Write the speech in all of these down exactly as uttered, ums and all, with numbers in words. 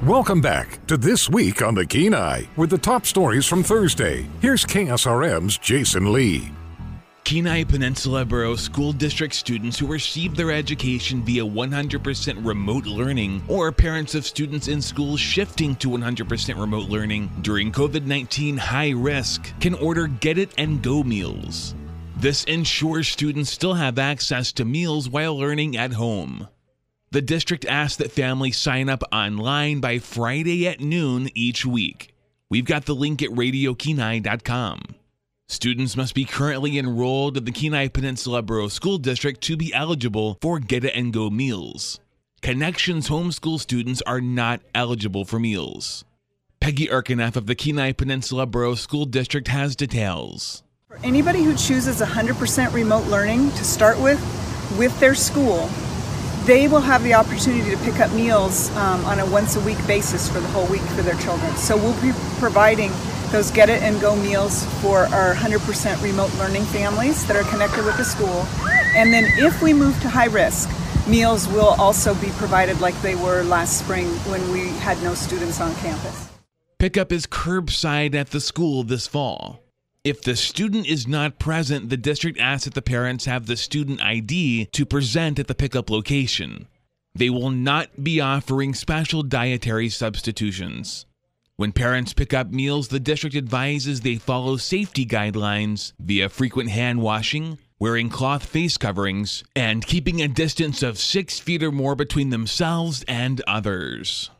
Welcome back to This Week on the Kenai with the top stories from Thursday. Here's K S R M's Jason Lee. Kenai Peninsula Borough School District students who receive their education via one hundred percent remote learning, or parents of students in schools shifting to one hundred percent remote learning during COVID nineteen high risk, can order Get It and Go meals. This ensures students still have access to meals while learning at home. The district asks that families sign up online by Friday at noon each week. We've got the link at radio kenai dot com. Students must be currently enrolled in the Kenai Peninsula Borough School District to be eligible for Get It and Go meals. Connections homeschool students are not eligible for meals. Peggy Erkeneff of the Kenai Peninsula Borough School District has details. For anybody who chooses one hundred percent remote learning to start with, with their school, they will have the opportunity to pick up meals um, on a once-a-week basis for the whole week for their children. So we'll be providing those Get It and Go meals for our one hundred percent remote learning families that are connected with the school. And then if we move to high risk, meals will also be provided like they were last spring when we had no students on campus. Pickup is curbside at the school this fall. If the student is not present, the district asks that the parents have the student I D to present at the pickup location. They will not be offering special dietary substitutions. When parents pick up meals, the district advises they follow safety guidelines via frequent hand washing, wearing cloth face coverings, and keeping a distance of six feet or more between themselves and others.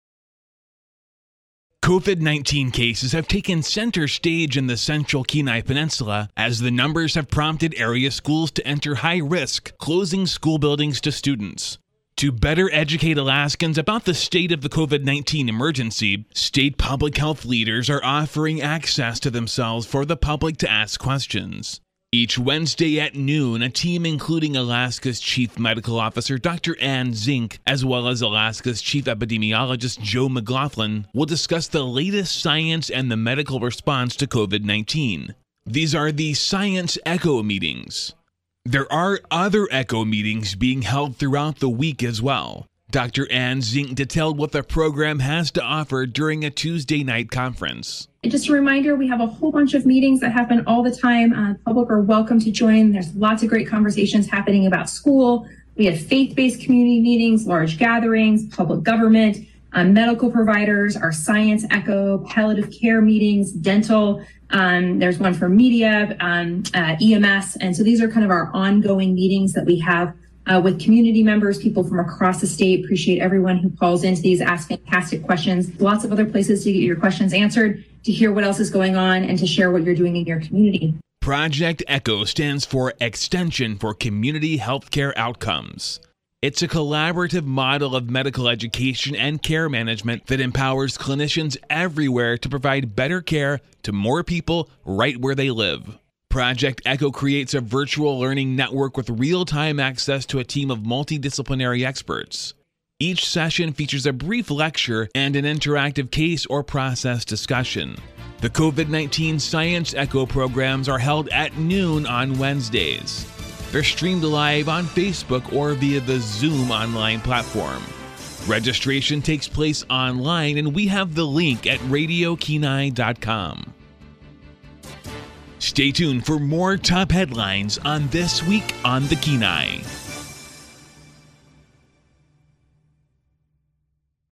COVID nineteen cases have taken center stage in the central Kenai Peninsula as the numbers have prompted area schools to enter high risk, closing school buildings to students. To better educate Alaskans about the state of the COVID nineteen emergency, state public health leaders are offering access to themselves for the public to ask questions. Each Wednesday at noon, a team including Alaska's Chief Medical Officer Doctor Ann Zink, as well as Alaska's Chief Epidemiologist Joe McLaughlin, will discuss the latest science and the medical response to COVID nineteen. These are the Science Echo meetings. There are other Echo meetings being held throughout the week as well. Doctor Ann Zink detailed what the program has to offer during a Tuesday night conference. Just a reminder, we have a whole bunch of meetings that happen all the time. Uh, public are welcome to join. There's lots of great conversations happening about school. We have faith-based community meetings, large gatherings, public government, uh, medical providers, our Science Echo, palliative care meetings, dental. Um, there's one for media, um, uh, E M S. And so these are kind of our ongoing meetings that we have uh, with community members, people from across the state. Appreciate everyone who calls into these, ask fantastic questions. Lots of other places to get your questions answered, to hear what else is going on, and to share what you're doing in your community. Project ECHO stands for Extension for Community Healthcare Outcomes. It's a collaborative model of medical education and care management that empowers clinicians everywhere to provide better care to more people right where they live. Project ECHO creates a virtual learning network with real-time access to a team of multidisciplinary experts. Each session features a brief lecture and an interactive case or process discussion. The COVID nineteen Science Echo programs are held at noon on Wednesdays. They're streamed live on Facebook or via the Zoom online platform. Registration takes place online, and we have the link at radio kenai dot com. Stay tuned for more top headlines on This Week on the Kenai.